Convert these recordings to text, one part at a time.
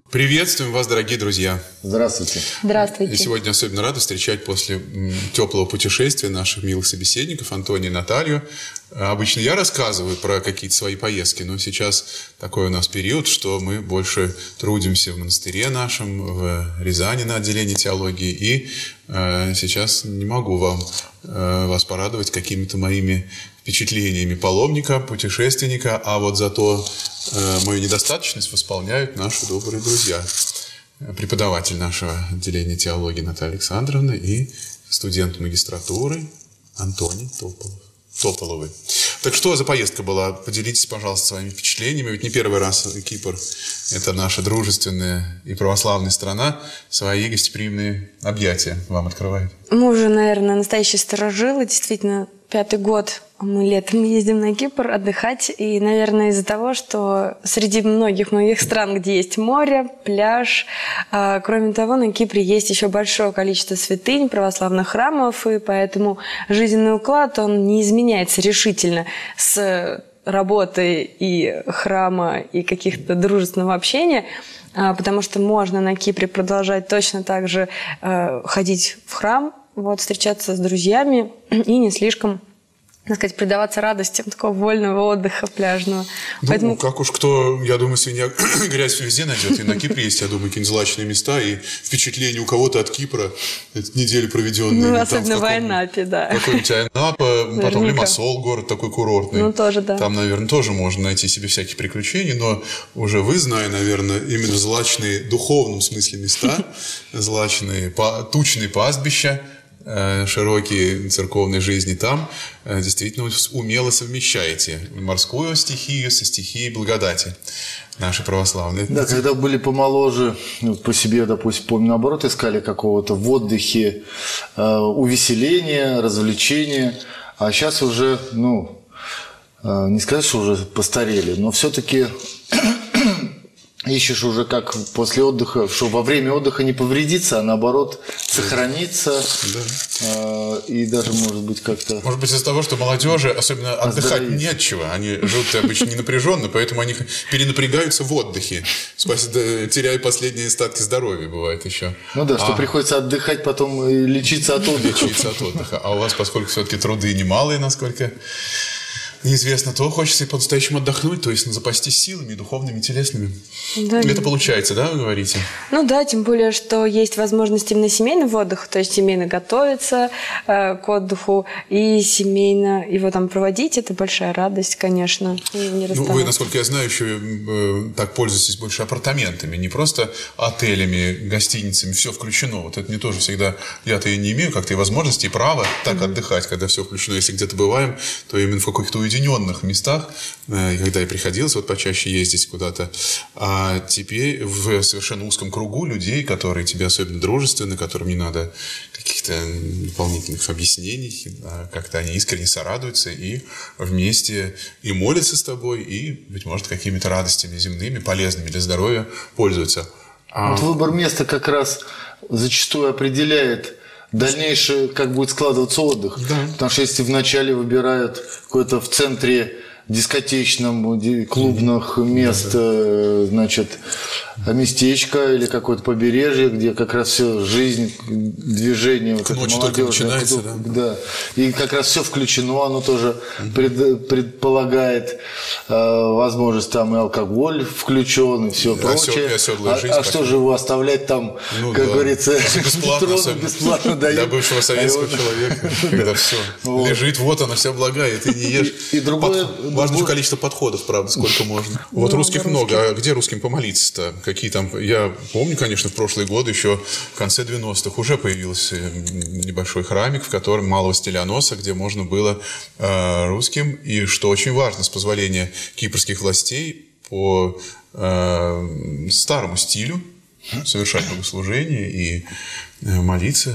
Приветствуем вас, дорогие друзья! Здравствуйте! Здравствуйте! И сегодня особенно рада встречать после теплого путешествия наших милых собеседников Антония и Наталью. Обычно я рассказываю про какие-то свои поездки, но сейчас такой у нас период, что мы больше трудимся в монастыре нашем, в Рязани на отделении теологии, и сейчас не могу вас порадовать какими-то моими впечатлениями паломника, путешественника, а вот зато мою недостаточность восполняют наши добрые друзья. Преподаватель нашего отделения теологии Наталья Александровна и студент магистратуры Антоний Тополовы. Так что за поездка была? Поделитесь, пожалуйста, своими впечатлениями. Ведь не первый раз Кипр – это наша дружественная и православная страна. Свои гостеприимные объятия вам открывает. Мы уже, наверное, настоящие старожилы. Действительно, 5-й год мы летом ездим на Кипр отдыхать. И, наверное, из-за того, что среди многих-многих стран, где есть море, пляж, кроме того, на Кипре есть еще большое количество святынь, православных храмов, и поэтому жизненный уклад, он не изменяется решительно с работы и храма, и каких-то дружественного общения, потому что можно на Кипре продолжать точно так же ходить в храм, встречаться с друзьями и не слишком, так сказать, предаваться радостям такого вольного отдыха пляжного. Ну, поэтому... как уж кто, я думаю, свинья грязь везде найдет. И на Кипре есть, я думаю, какие-нибудь злачные места, и впечатление у кого-то от Кипра, недели проведенные. Ну, особенно в Айнапе, да. Какой-нибудь Айнапа, потом Лимассол, город такой курортный. Ну, тоже, да. Там, наверное, тоже можно найти себе всяких приключений, но уже вы, зная, наверное, именно злачные в духовном смысле места, злачные, тучные пастбища, широкие церковной жизни там, действительно умело совмещаете морскую стихию со стихией благодати нашей православной. Да, когда были помоложе, по себе, допустим, помню, наоборот, искали какого-то в отдыхе увеселения, развлечения, а сейчас уже, не сказать, что уже постарели, но все-таки ищешь уже как после отдыха, что во время отдыха не повредиться, а наоборот сохраниться. Да. И даже, может быть, как-то... Может быть, из-за того, что молодежи, особенно отдыхать не от чего. Они живут обычно не напряженно, поэтому они перенапрягаются в отдыхе, теряя последние остатки здоровья, бывает еще. Ну да, что приходится отдыхать, потом лечиться от отдыха. Лечиться от отдыха. А у вас, поскольку все-таки труды немалые, насколько... неизвестно, то хочется и по-настоящему отдохнуть, то есть запастись силами духовными, телесными. Да, это получается, да, вы говорите? Ну да, тем более, что есть возможность именно семейного отдыха, то есть семейно готовиться к отдыху и семейно его там проводить. Это большая радость, конечно. Вы, насколько я знаю, еще так пользуетесь больше апартаментами, не просто отелями, гостиницами, все включено. Вот это мне тоже всегда, я-то и не имею как-то и возможности, и права так отдыхать, когда все включено. Если где-то бываем, то именно в каких-то уединенных местах, когда и приходилось почаще ездить куда-то, а теперь в совершенно узком кругу людей, которые тебе особенно дружественны, которым не надо каких-то дополнительных объяснений, как-то они искренне сорадуются и вместе и молятся с тобой, и, быть может, какими-то радостями земными, полезными для здоровья пользуются. Вот выбор места как раз зачастую определяет дальнейшее, как будет складываться отдых. Да. Потому что если вначале выбирают какое-то в центре дискотечном, клубных мест, значит, местечко или какое-то побережье, где как раз все жизнь, движение, к ночи только начинается, да. И как раз все включено, оно тоже предполагает возможность, там и алкоголь включен, и все прочее. А что же его оставлять там, как говорится, бесплатно дают. Для бывшего советского человека, когда все лежит, вот оно, все благает, и не ешь. И другое... Важно количество подходов, правда, сколько можно. Вот русских много, а где русским помолиться-то? Какие там... Я помню, конечно, в прошлые годы, еще в конце 90-х, уже появился небольшой храмик, в котором малого стиляноса, где можно было русским, и что очень важно, с позволения кипрских властей по старому стилю совершать богослужение и молиться.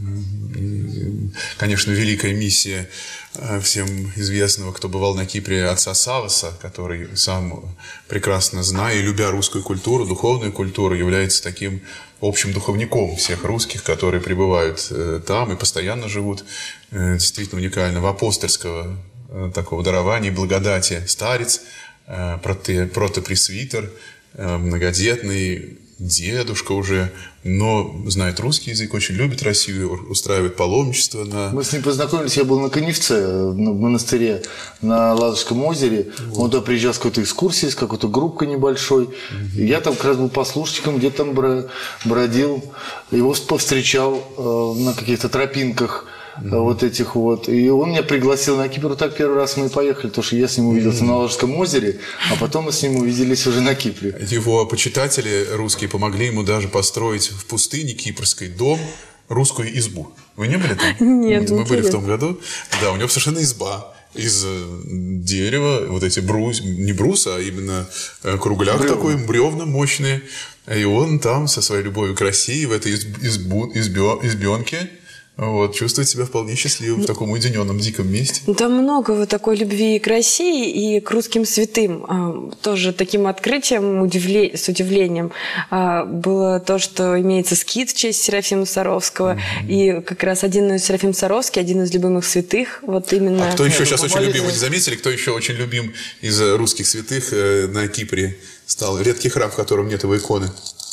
Конечно, великая миссия всем известного, кто бывал на Кипре, отца Савваса, который сам прекрасно зная и любя русскую культуру, духовную культуру, является таким общим духовником всех русских, которые пребывают там и постоянно живут. Действительно уникального апостольского такого дарования и благодати старец, протопресвитер, многодетный, дедушка уже, но знает русский язык, очень любит Россию, устраивает паломничество на... Мы с ним познакомились, я был на Коневце, в монастыре на Ладожском озере. Вот. Он туда приезжал с какой-то экскурсией, с какой-то группкой небольшой. И я там как раз был послушником, где-то там бродил. Его повстречал на каких-то тропинках. Вот этих вот. И он меня пригласил на Кипр. Вот так первый раз мы и поехали, потому что я с ним увиделся на Ладожском озере, а потом мы с ним увиделись уже на Кипре. Его почитатели русские помогли ему даже построить в пустыне кипрской дом, русскую избу. Вы не были там? Нет, мы были в том году. Да, у него совершенно изба из дерева, вот эти не брус, а именно кругляк такой, бревна мощные. И он там со своей любовью к России в этой избенке вот, чувствует себя вполне счастливым в таком уединенном, диком месте. Там много вот такой любви и к России, и к русским святым. Тоже таким открытием, с удивлением было то, что имеется скит в честь Серафима Саровского. И как раз один из Серафим Саровский, один из любимых святых. Вот именно... А кто еще сейчас очень любим, вы не заметили, кто еще очень любим из русских святых на Кипре стал? Редкий храм, в котором нет его иконы.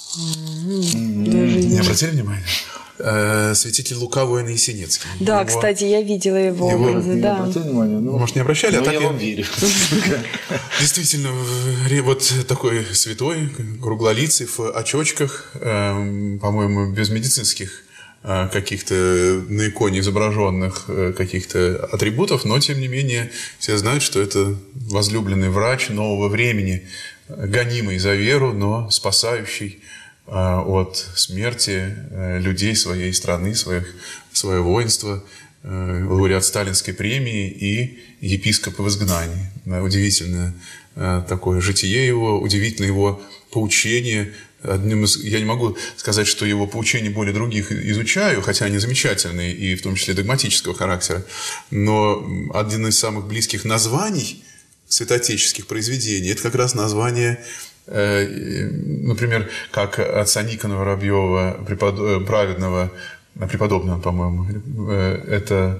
Не обратили внимания? Святитель Лука Воин Есенинский. Да, его... кстати, я видела его образы. Да. Может, не ображали, а так я вам верю. Действительно, вот такой святой, круглолицый, в очочках, по-моему, без медицинских каких-то на иконе изображенных каких-то атрибутов, но, тем не менее, все знают, что это возлюбленный врач нового времени, гонимый за веру, но спасающий от смерти людей своей страны, свое воинство, лауреат Сталинской премии и епископ в изгнании. Удивительное такое житие его, удивительное его поучение. Я не могу сказать, что его поучения более других изучаю, хотя они замечательные, и в том числе догматического характера, но один из самых близких названий святоотеческих произведений – это как раз название, например, как отца Никона Воробьева, праведного, преподобного, по-моему, это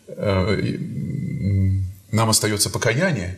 «Нам остается покаяние»,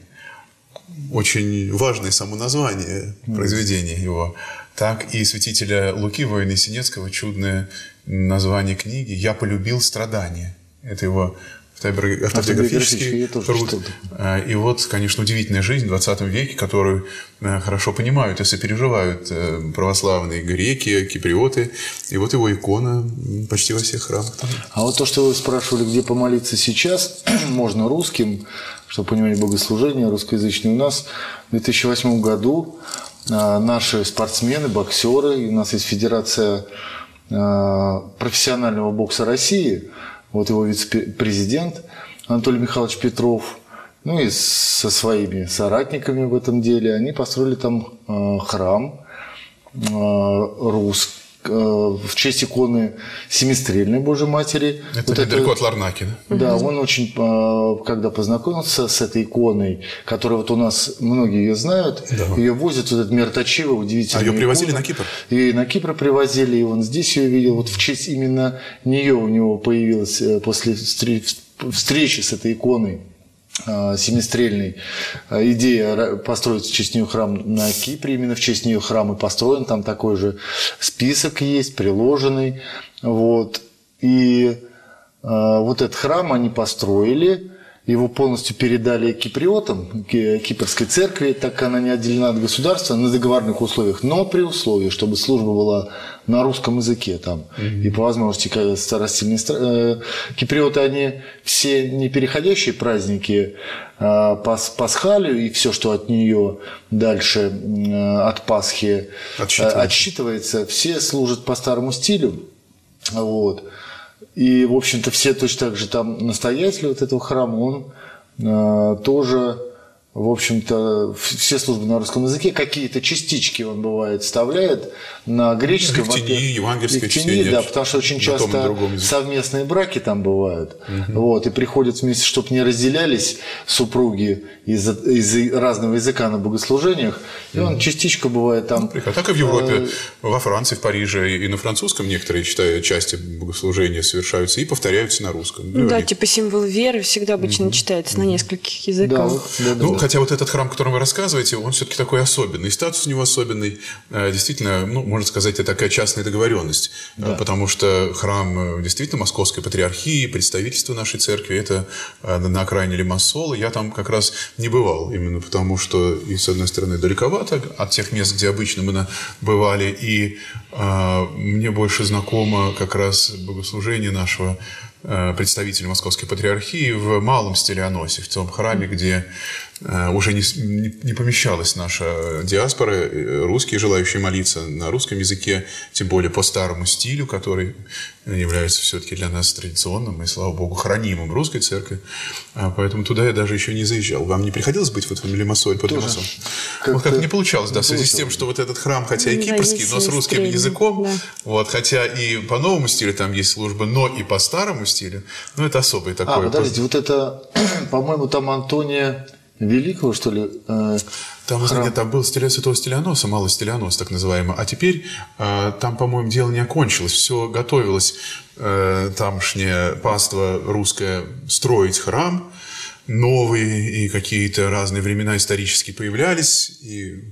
очень важное само название произведения его, так и святителя Луки Воина Есенинского чудное название книги «Я полюбил страдания». Это его автобиографический труд. И вот, конечно, удивительная жизнь в 20 веке, которую хорошо понимают и сопереживают православные греки, киприоты. И вот его икона почти во всех храмах. А вот то, что вы спрашивали, где помолиться сейчас, можно русским, чтобы понимать богослужение русскоязычное. У нас в 2008 году наши спортсмены, боксеры, и у нас есть Федерация профессионального бокса России, вот его вице-президент Анатолий Михайлович Петров, ну и со своими соратниками в этом деле, они построили там храм русский, в честь иконы Семистрельной Божьей Матери. Это вот недалеко от Ларнаки, да? Да, он очень, когда познакомился с этой иконой, которая вот у нас, многие ее знают, да. Ее возят, вот этот Мирточиво, удивительный. А ее привозили на Кипр? И на Кипр привозили, и он здесь ее видел. Вот в честь именно нее у него появилась после встречи с этой иконой Семистрельной идея построить в честь нее храм на Кипре, именно в честь нее храм и построен, там такой же список есть, приложенный, вот, и вот этот храм они построили, его полностью передали киприотам, кипрской церкви, так как она не отделена от государства, на договорных условиях, но при условии, чтобы служба была на русском языке там. И по возможности, когда старостильные киприоты, они все не переходящие праздники, Пасхалию и все, что от нее дальше, от Пасхи отсчитывается, все служат по старому стилю. Вот. И, в общем-то, все точно так же там настоятель вот этого храма, он тоже, в общем-то, все службы на русском языке, какие-то частички он бывает вставляет на греческом. Евтинии, евангельское чтение. Да, потому что очень часто совместные браки там бывают. Вот, и приходят вместе, чтобы не разделялись супруги из разного языка на богослужениях. И он частичка бывает там. Так и в Европе, во Франции, в Париже и на французском некоторые части богослужения совершаются и повторяются на русском. Ну, да, типа символ веры всегда обычно читается на нескольких языках. Ну, хотя вот этот храм, о котором вы рассказываете, он все-таки такой особенный. Статус у него особенный. Действительно, можно сказать, это такая частная договоренность. Да. Потому что храм действительно Московской Патриархии, представительство нашей церкви, это на окраине Лимассола. Я там как раз не бывал, именно потому что, и с одной стороны, далековато от тех мест, где обычно мы бывали, и мне больше знакомо как раз богослужение нашего представителя Московской Патриархии в Малом Стелианосе, в том храме, где уже не помещалась наша диаспора, русские, желающие молиться на русском языке, тем более по старому стилю, который является все-таки для нас традиционным и, слава Богу, хранимым русской церкви. Поэтому туда я даже еще не заезжал. Вам не приходилось быть вот в Лимассоле, под Лимассолом? Вот как-то не получалось, да, в связи с тем, что вот этот храм, хотя и кипрский, но с русским языком, да. Вот, хотя и по новому стилю там есть служба, но и по старому стилю, ну, это особый такой. Подождите, вот это, по-моему, там Антония Великого, что ли? Там был святого Стелианоса, Малый Стелианос, так называемый. А теперь там, по-моему, дело не окончилось. Все готовилось, тамошняя паства русская, строить храм новый, и какие-то разные времена исторические появлялись, и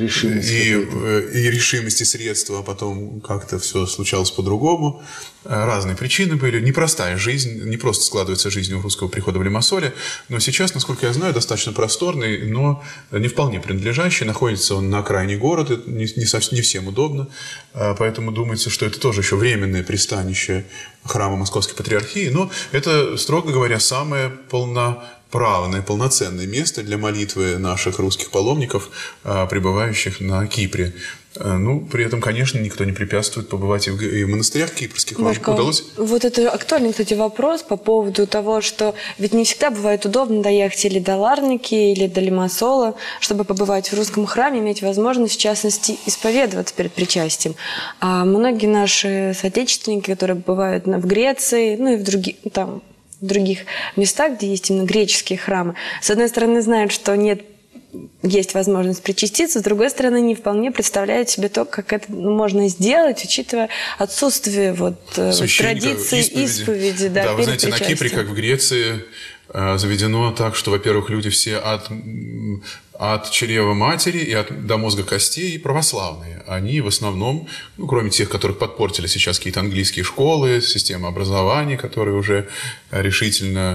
решимость, и средства, а потом как-то все случалось по-другому. Разные причины были. Непростая жизнь, не просто складывается жизнь у русского прихода в Лимассоле, но сейчас, насколько я знаю, достаточно просторный, но не вполне принадлежащий. Находится он на окраине города, не всем удобно, поэтому думается, что это тоже еще временное пристанище храма Московской Патриархии, но это, строго говоря, самое полноправное, полноценное место для молитвы наших русских паломников, пребывающих на Кипре. Ну, при этом, конечно, никто не препятствует побывать и в монастырях кипрских. Вам удалось? Вот это актуальный, кстати, вопрос по поводу того, что ведь не всегда бывает удобно доехать или до Ларники, или до Лимассола, чтобы побывать в русском храме, иметь возможность, в частности, исповедоваться перед причастием. А многие наши соотечественники, которые бывают в Греции, ну и в других местах, где есть именно греческие храмы, с одной стороны, знают, что есть возможность причаститься, с другой стороны, не вполне представляют себе то, как это можно сделать, учитывая отсутствие традиции исповеди. Да, вы знаете, на Кипре, как в Греции, заведено так, что, во-первых, люди все от чрева матери и до мозга костей православные. Они в основном, кроме тех, которых подпортили сейчас какие-то английские школы, система образования, которые уже решительно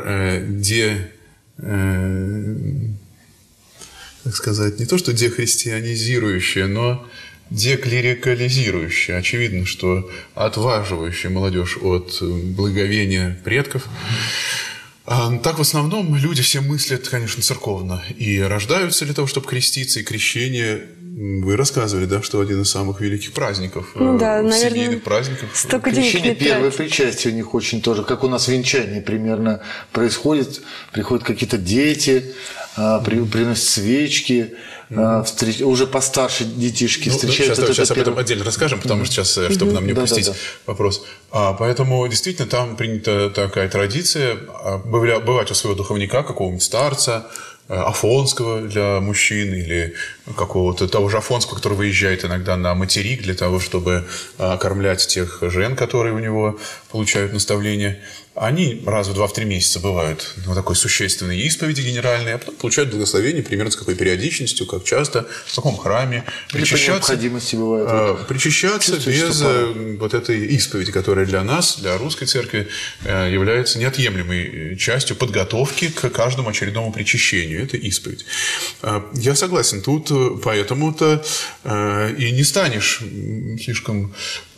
так сказать, не то что дехристианизирующая, но деклерикализирующая. Очевидно, что отваживающая молодежь от благовения предков. Так в основном люди все мыслят, конечно, церковно. И рождаются для того, чтобы креститься, и крещение... Вы рассказывали, да, что один из самых великих праздников, семейных праздников. Крещение, первое причастие у них очень тоже, как у нас венчание примерно происходит. Приходят какие-то дети, приносят свечки, уже постарше детишки встречаются. Сейчас об этом отдельно расскажем, потому что сейчас, чтобы нам не упустить вопрос. Поэтому действительно там принята такая традиция бывать у своего духовника, какого-нибудь старца, Афонского для мужчин или какого-то того же Афонского, который выезжает иногда на материк для того, чтобы кормлять тех жен, которые у него получают наставления. Они раз в 2-3 месяца бывают на такой существенной исповеди генеральной, а потом получают благословение примерно с какой периодичностью, как часто, в каком храме. Причащаться, необходимости бывает. Причащаться без вот этой исповеди, которая для нас, для русской церкви, является неотъемлемой частью подготовки к каждому очередному причащению. Это исповедь. Я согласен, тут поэтому-то и не станешь слишком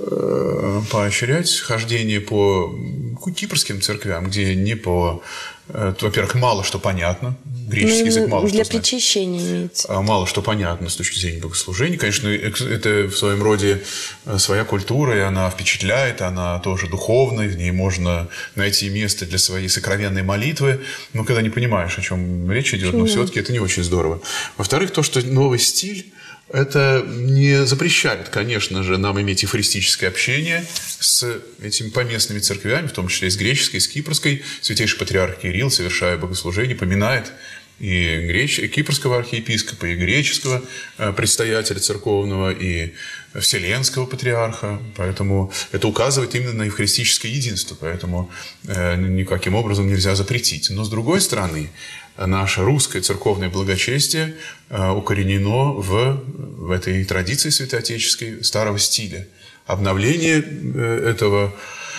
поощрять хождение по кипрским церквям, где во-первых, мало что понятно, греческий язык мало что знает. Для причащения имеется. Мало что понятно с точки зрения богослужения. Конечно, это в своем роде своя культура, и она впечатляет, она тоже духовная, в ней можно найти место для своей сокровенной молитвы, но когда не понимаешь, о чем речь идет, но все-таки это не очень здорово. Во-вторых, то, что новый стиль, это не запрещает, конечно же, нам иметь эвхаристическое общение с этими поместными церквями, в том числе и с греческой, и с кипрской. Святейший патриарх Кирилл, совершая богослужение, поминает и кипрского архиепископа, и греческого предстоятеля церковного, и вселенского патриарха. Поэтому это указывает именно на евхаристическое единство. Поэтому никаким образом нельзя запретить. Но с другой стороны, наше русское церковное благочестие укоренено в этой традиции святоотеческой старого стиля. Обновление этого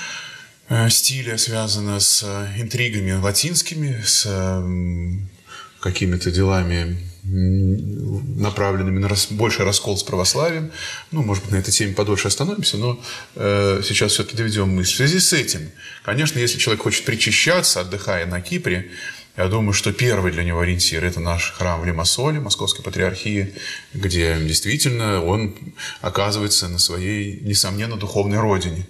стиля связано с интригами латинскими, с какими-то делами, направленными на больший раскол с православием. Ну, может быть, на этой теме подольше остановимся, но сейчас все-таки доведем мысль. В связи с этим, конечно, если человек хочет причащаться, отдыхая на Кипре, я думаю, что первый для него ориентир – это наш храм в Лимассоле, Московской Патриархии, где действительно он оказывается на своей, несомненно, духовной родине.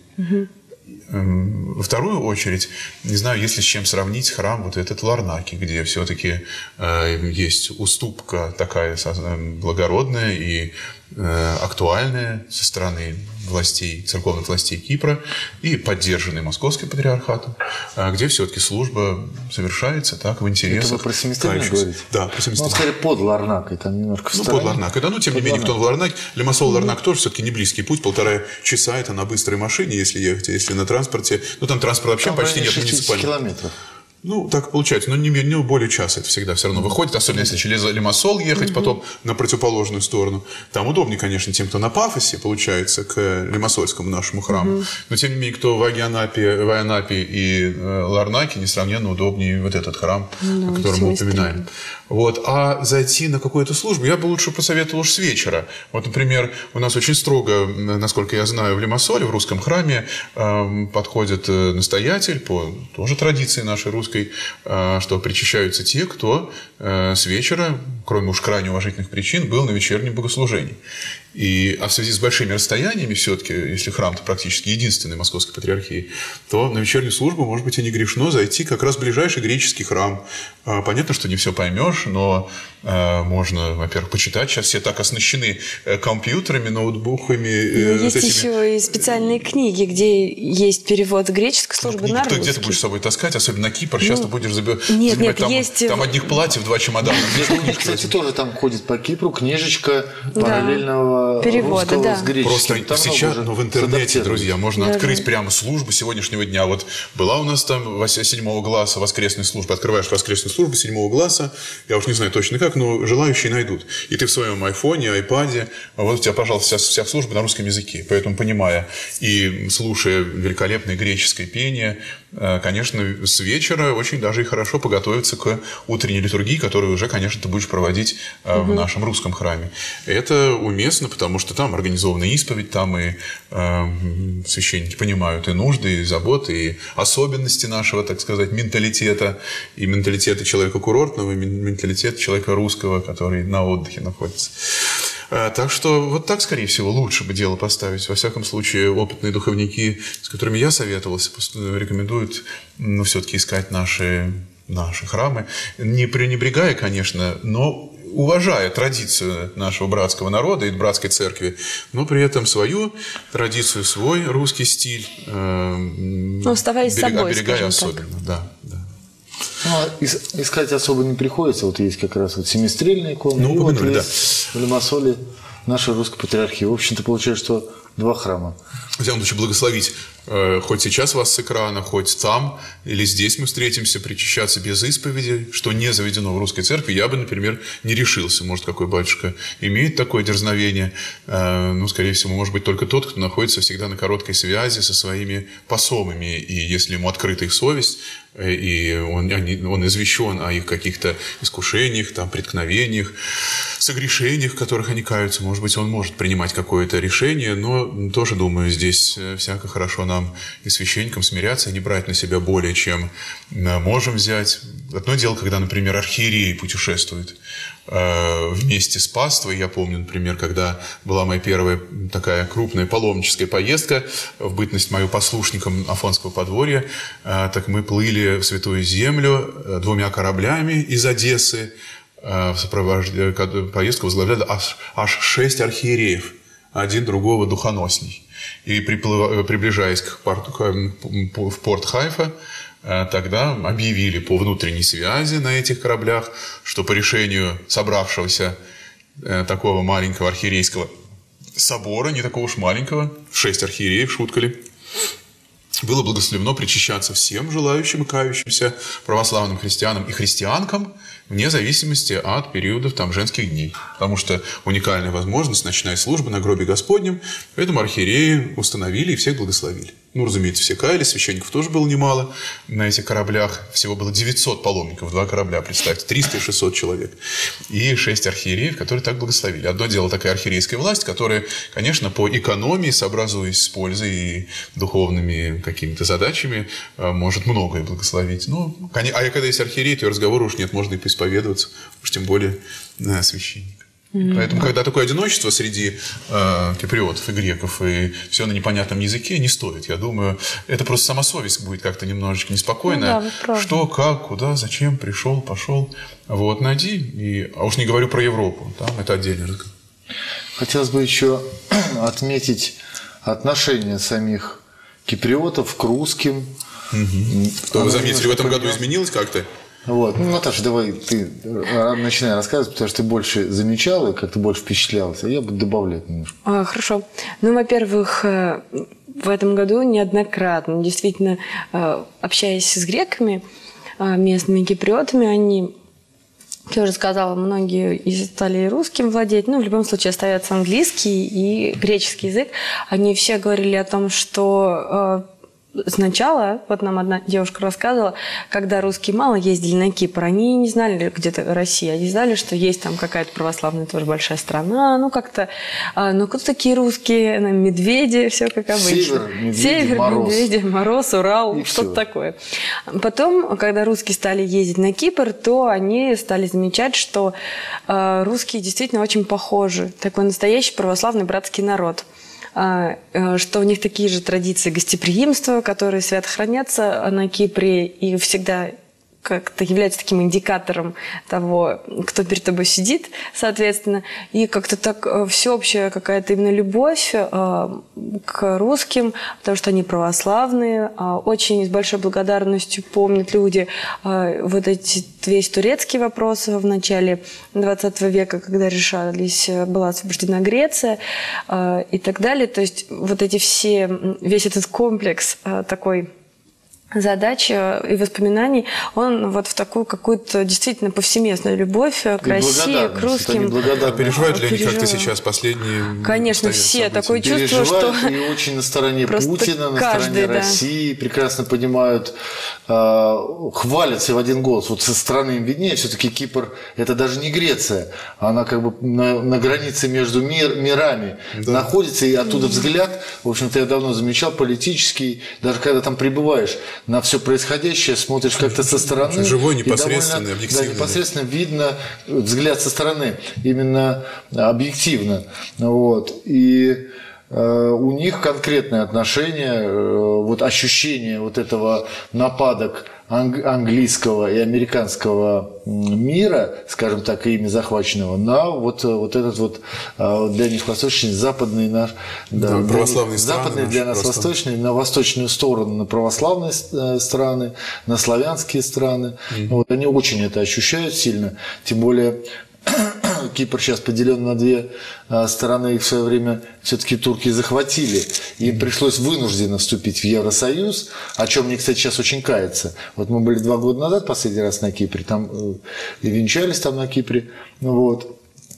Во вторую очередь, не знаю, есть ли с чем сравнить храм вот этот в Ларнаке, где все-таки есть уступка такая благородная и актуальная со стороны властей, церковных властей Кипра и поддержанной Московским патриархатом, где все-таки служба совершается так в интересах. Это вы про Семистрельный говорите? Да, про Семистрельный. Ну, скорее под Ларнакой, там немножко в стороне. Под Ларнакой, да, но тем не менее, кто в Ларнаке, Лимассол-Ларнак тоже все-таки не близкий путь, 1,5 часа это на быстрой машине, если ехать, а если на транспорте, ну там транспорта вообще там почти нет, 60 муниципального. километров. Ну, так получается. Но не более часа это всегда все равно выходит. Особенно если через Лимассол ехать, потом на противоположную сторону. Там удобнее, конечно, тем, кто на Пафосе, получается, к Лимассольскому нашему храму. Но, тем не менее, кто в Айанапе и Ларнаке, несравненно удобнее вот этот храм, о котором мы упоминаем. Вот. А зайти на какую-то службу я бы лучше посоветовал уж с вечера. Вот, например, у нас очень строго, насколько я знаю, в Лимассоле, в русском храме, подходит настоятель по тоже традиции нашей русской, что причащаются те, кто с вечера, кроме уж крайне уважительных причин, был на вечернем богослужении. А в связи с большими расстояниями все-таки, если храм-то практически единственный Московской Патриархии, то на вечернюю службу, может быть, и не грешно зайти как раз в ближайший греческий храм. Понятно, что не все поймешь, но можно, во-первых, почитать. Сейчас все так оснащены компьютерами, ноутбуками. Есть еще и специальные книги, где есть перевод греческой службы на русский. Где ты будешь с собой таскать, особенно на Кипр, часто будешь занимать есть... там одних платьев 2 чемодана. Кстати, тоже там ходит по Кипру книжечка параллельного перевода, да. с греческим. Просто сейчас в интернете, друзья, можно открыть прямо службу сегодняшнего дня. Вот была у нас там 7 класса воскресной службы. Открываешь воскресную службу 7 класса. Я уж не знаю точно как, но желающие найдут. И ты в своем айфоне, айпаде, вот у тебя, пожалуйста, вся служба на русском языке. Поэтому, понимая и слушая великолепное греческое пение, конечно, с вечера очень даже и хорошо подготовиться к утренней литургии, которую уже, конечно, ты будешь проводить в нашем русском храме. Это уместно, потому что там организована исповедь, там и священники понимают и нужды, и заботы, и особенности нашего, так сказать, менталитета, и менталитета человека курортного, и менталитета человека русского, который на отдыхе находится. Так что вот так, скорее всего, лучше бы дело поставить. Во всяком случае, опытные духовники, с которыми я советовался, рекомендуют все-таки искать наши храмы, не пренебрегая, конечно, но уважая традицию нашего братского народа и братской церкви, но при этом свою традицию, свой русский стиль, оставаясь собой, оберегая особенно. Да. Ну, искать особо не приходится. Вот есть как раз семистрельные иконы, и вот есть в Лимассоле нашей русской патриархии. В общем-то, получается, что 2 храма. Я хочу благословить, хоть сейчас вас с экрана, хоть там или здесь мы встретимся, причащаться без исповеди, что не заведено в русской церкви. Я бы, например, не решился. Может, какой батюшка имеет такое дерзновение. Ну, скорее всего, может быть, только тот, кто находится всегда на короткой связи со своими посомами. И если ему открыта их совесть, и он извещен о их каких-то искушениях, там, преткновениях, согрешениях, в которых они каются, может быть, он может принимать какое-то решение, но тоже, думаю, здесь всяко хорошо нам и священникам смиряться, и не брать на себя более, чем можем взять. Одно дело, когда, например, архиереи путешествуют вместе с паствой. Я помню, например, когда была моя первая такая крупная паломническая поездка, в бытность мою послушником Афонского подворья, так мы плыли в Святую Землю 2 кораблями из Одессы. Поездку возглавляли аж 6 архиереев, один другого духоносней. И приближаясь в порт Хайфа, тогда объявили по внутренней связи на этих кораблях, что по решению собравшегося такого маленького архиерейского собора, не такого уж маленького, 6 архиереев, шутка ли, было благословено причащаться всем желающим и кающимся православным христианам и христианкам вне зависимости от периодов там, женских дней. Потому что уникальная возможность ночная служба на гробе Господнем, поэтому архиереи установили и всех благословили. Ну, разумеется, все каялись, священников тоже было немало на этих кораблях. Всего было 900 паломников, 2 корабля, представьте, 300 и 600 человек. И 6 архиереев, которые так благословили. Одно дело такая архиерейская власть, которая, конечно, по экономии, сообразуясь с пользой и духовными какими-то задачами, может многое благословить. Ну, а когда есть архиерей, то и разговора уж нет, можно и поисповедоваться, уж тем более священник. Поэтому, когда такое одиночество среди киприотов и греков, и все на непонятном языке, не стоит. Я думаю, это просто сама совесть будет как-то немножечко неспокойная. Ну, да, что, как, куда, зачем, пришел, пошел. Вот, найди. А уж не говорю про Европу. Там это отдельный разговор. Хотелось бы еще отметить отношение самих киприотов к русским. Что вы заметили, в этом году изменилось как-то? Вот. Ну, Наташа, давай ты начинай рассказывать, потому что ты больше замечала и как-то больше впечатлялась, а я буду добавлять немножко. Хорошо. Ну, во-первых, в этом году неоднократно, действительно, общаясь с греками, местными киприотами, они, как я уже сказала, многие стали русским владеть, ну, в любом случае остается английский и греческий язык. Они все говорили о том, что сначала, вот нам одна девушка рассказывала, когда русские мало ездили на Кипр, они не знали где-то Россия, они знали, что есть там какая-то православная тоже большая страна, ну как-то, ну кто такие русские, медведи, все как обычно. Север, медведи, мороз, Урал, что-то такое. Потом, когда русские стали ездить на Кипр, то они стали замечать, что русские действительно очень похожи, такой настоящий православный братский народ. Что у них такие же традиции гостеприимства, которые свято хранятся на Кипре и всегда как-то являются таким индикатором того, кто перед тобой сидит, соответственно. И как-то так всеобщая какая-то именно любовь к русским, потому что они православные, очень с большой благодарностью помнят люди вот эти весь турецкий вопрос в начале 20 века, когда решались, была освобождена Греция и так далее. То есть вот эти все, весь этот комплекс такой задач и воспоминаний, он вот в такую какую-то действительно повсеместную любовь к России, к русским. Переживают ли они как-то сейчас последние? Конечно, все. Такое чувство, что... И очень на стороне Путина, на стороне России, прекрасно понимают, хвалятся в один голос. Вот со стороны им виднее, все-таки Кипр – это даже не Греция. Она как бы на границе между мирами находится, и оттуда взгляд, в общем-то, я давно замечал, политический, даже когда там пребываешь, на все происходящее смотришь как-то со стороны. Живой, непосредственный, объективный. Да, непосредственно видно взгляд со стороны, именно объективно. Вот. И у них конкретное отношение, вот ощущение вот этого нападок английского и американского мира, скажем так, ими захваченного, на вот этот вот для них восточный, западный наш, православные страны, западный для нас восточный, на восточную сторону, на православные страны, на славянские страны. Вот, они очень это ощущают сильно, тем более Кипр сейчас поделен на две стороны, их в свое время все-таки турки захватили. Им пришлось вынужденно вступить в Евросоюз, о чем мне, кстати, сейчас очень кается. Вот мы были 2 года назад последний раз на Кипре, там и венчались там на Кипре. Вот.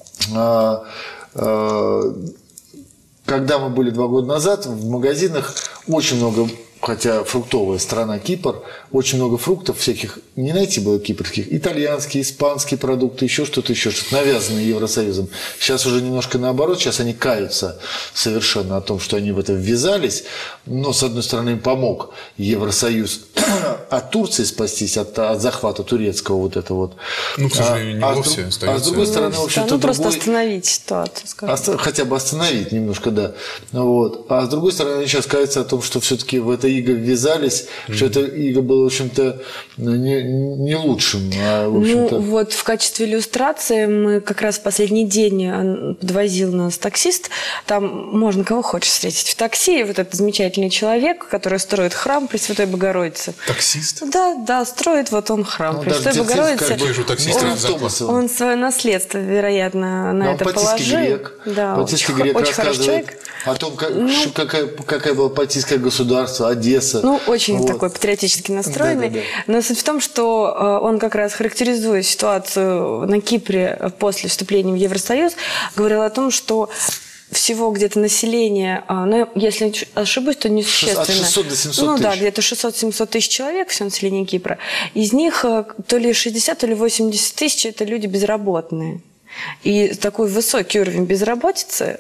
Когда мы были 2 года назад, в магазинах очень много, хотя фруктовая страна Кипр, очень много фруктов всяких не найти было кипрских, итальянские, испанские продукты, еще что-то, навязанные Евросоюзом. Сейчас уже немножко наоборот, сейчас они каются совершенно о том, что они в это ввязались, но с одной стороны им помог Евросоюз от Турции спастись, от захвата турецкого вот это вот. Ну, к сожалению, не вовсе остается. А с другой стороны, в общем-то, просто остановить ситуацию, скажем. Хотя бы остановить немножко, да. Вот. А с другой стороны, они сейчас каются о том, что все-таки в это иго ввязались, что это иго было, в общем-то, не лучшим. А, в общем-то... Ну, вот в качестве иллюстрации мы как раз в последний день подвозил нас таксист. Там можно кого хочешь встретить в такси. Вот этот замечательный человек, который строит храм Пресвятой Богородицы. Таксист? таксист. Да, строит вот он храм. Ну, Пресвятой даже Богородицы. Как вижу, таксист Он свое наследство, вероятно, на это положил. Грек. Да, Патийский грек очень хороший рассказывает человек. о том, какая была патийское государство, Одесса. Ну, очень вот. такой патриотически настроенный. Да. Но суть в том, что он как раз, характеризуя ситуацию на Кипре после вступления в Евросоюз, говорил о том, что всего где-то население, ну, если не ошибусь, то несущественно. От 600 до 700 тысяч. Ну да, где-то 600-700 тысяч человек, все население Кипра. Из них то ли 60, то ли 80 тысяч – это люди безработные. И такой высокий уровень безработицы,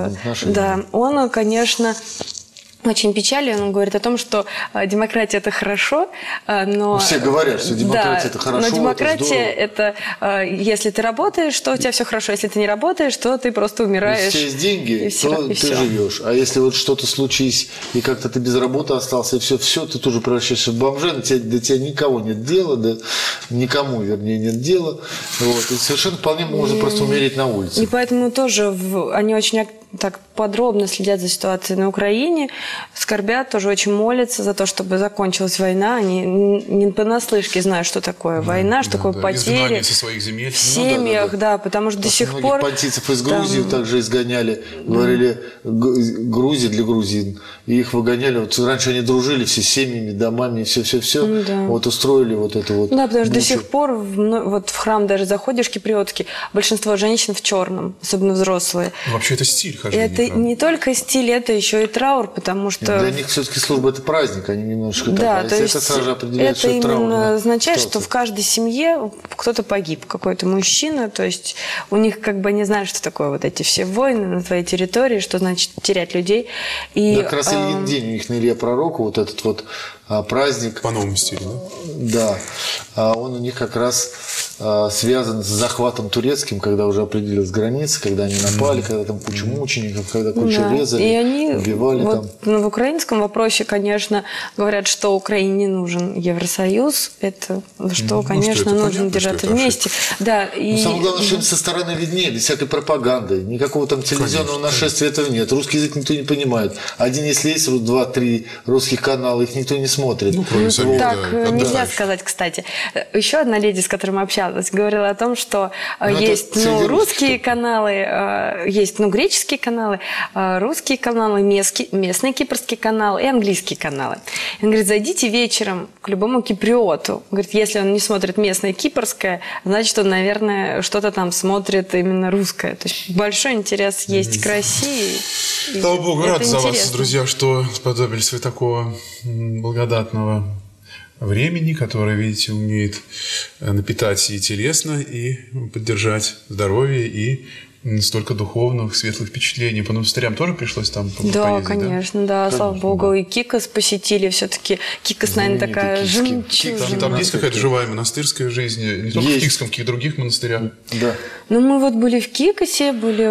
он, конечно, очень печален. Он говорит о том, что демократия – это хорошо, но… Все говорят, что демократия – это хорошо, но демократия – это если ты работаешь, то у тебя все хорошо. Если ты не работаешь, то ты просто умираешь. Если у тебя есть деньги, то ты живешь. А если вот что-то случись, и как-то ты без работы остался, и все, ты тоже превращаешься в бомжа, до тебя никого нет дела, никому, вернее, нет дела. Вот. И совершенно вполне можно просто умереть на улице. И поэтому тоже они очень так подробно следят за ситуацией на Украине, скорбят, тоже очень молятся за то, чтобы закончилась война. Они не понаслышке знают, что такое война, что такое потери. Со своих земель. В семьях, потому что до сих пор… Понтийцев из Грузии также изгоняли, говорили Грузия для грузин. И их выгоняли. Вот раньше они дружили все с семьями, домами, все. Вот устроили вот это вот. Да, потому что до сих пор вот в храм даже заходишь киприотский, большинство женщин в черном, особенно взрослые. Вообще это стиль. Это не только стиль, это еще и траур, потому что… Для них все-таки служба – это праздник, они немножко да, так. А если это сразу определяет, что это траур. Это именно означает, что в каждой семье кто-то погиб, какой-то мужчина, то есть у них как бы не знают, что такое вот эти все войны на твоей территории, что значит терять людей. И, да, как раз Ильин день у них на Илье Пророку, вот этот вот праздник. По новому стилю, да? Да. Он у них как раз связан с захватом турецким, когда уже определилась граница, когда они напали, когда там кучу мучеников, когда кучу резали, и они убивали вот, там. В украинском вопросе, конечно, говорят, что Украине не нужен Евросоюз, это что, конечно, нужно держаться вместе. Да, и… самое главное, что им со стороны виднее, без всякой пропаганды, никакого там телевизионного нашествия этого нет. Русский язык никто не понимает. Один, если есть 2-3 русских канала, их никто не смотрит. Кроме самих, так нельзя сказать, кстати. Еще одна леди, с которой мы общались, говорила о том, что есть русские каналы, есть греческие каналы, русские каналы, местные кипрские каналы и английские каналы. Он говорит, зайдите вечером к любому киприоту. Говорит, если он не смотрит местное кипрское, значит, он, наверное, что-то там смотрит именно русское. То есть большой интерес есть к России. Слава Богу, рад за вас, друзья, что сподобились вы такого благодатного времени, которое, видите, умеет напитать и телесно, и поддержать здоровье, и столько духовных, светлых впечатлений. По монастырям тоже пришлось там поездить? Да, конечно, да, слава Богу. И Кикос посетили все-таки. Кикос, наверное, такая жемчужина. Там есть какая-то живая монастырская жизнь, не только в Кикском, в каких других монастырях? Да. Ну, мы вот были в Кикосе, были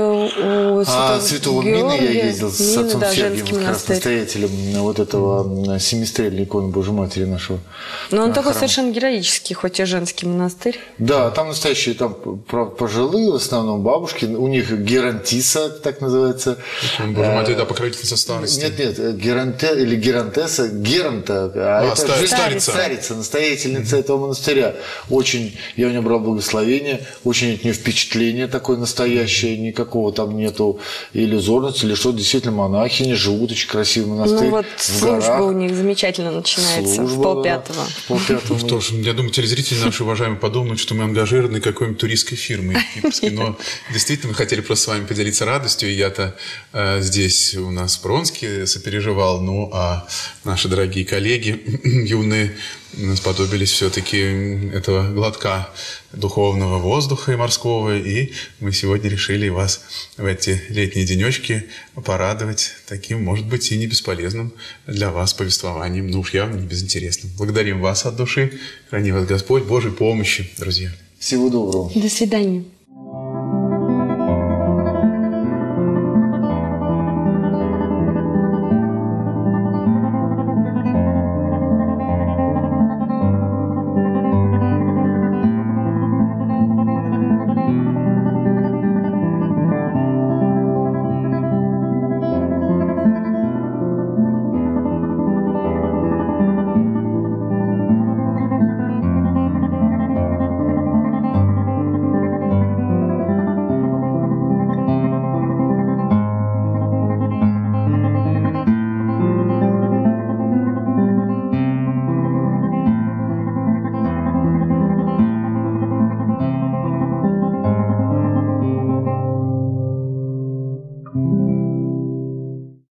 у Святого Мины я ездил с отцом Сергием, как раз настоятелем вот этого семистрельной иконы Божьей Матери нашего. Но он такой совершенно героический, хоть и женский монастырь. Да, там настоящие, там пожилые, в основном бабушки, у них герантиса, так называется. Божья Матерь, да, покровительница старости. Нет, геранте или герантеса, геранта, это старица, настоятельница этого монастыря. Очень, я у нее брал благословение, очень от нее впечатление такое настоящее, никакого там нету иллюзорности или что, действительно монахини, живут очень красивый монастырь. Ну вот служба у них замечательно начинается в 4:30. Ну что ж, я думаю, телезрители наши уважаемые подумают, что мы ангажированы какой-нибудь туристской фирмой кипрской, но действительно мы хотели просто с вами поделиться радостью, и я-то здесь у нас в Пронске сопереживал, ну а наши дорогие коллеги юные сподобились все-таки этого глотка духовного воздуха и морского, и мы сегодня решили вас в эти летние денечки порадовать таким, может быть, и не бесполезным для вас повествованием, ну уж явно не безинтересным. Благодарим вас от души, храни вас Господь, Божьей помощи, друзья. Всего доброго. До свидания.